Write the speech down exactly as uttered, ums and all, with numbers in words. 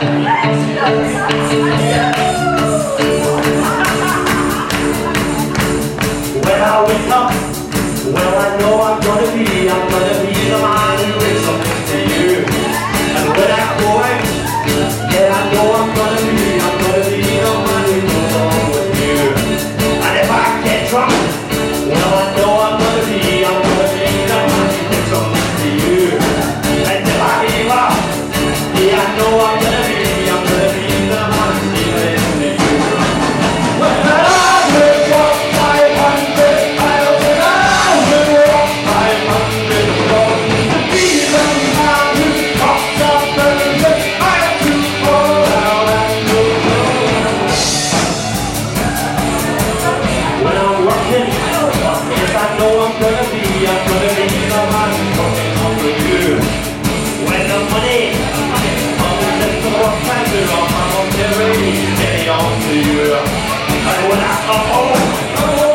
When I wake up, well I know I'm gonna be, I'm gonna be the man who brings something to you. And when I go out, yeah I know I'm gonna be, I'm gonna be the man who goes along with you. And if I get drunk, well I know I'm gonna be, I'm gonna be the man who brings something to you. And if I give up, yeah I know I'm gonna be, I'm gonna be the man who brings something to you. When I wake up five hundred miles an hour, five hundred miles, be the man who pops up and gets higher to fall down and go down. When I'm working, yes I know I'm gonna be, I'm gonna be the man who's talking on with you. When the money comes in the work I do, I'm on the ready, getting on to you. And when I come home,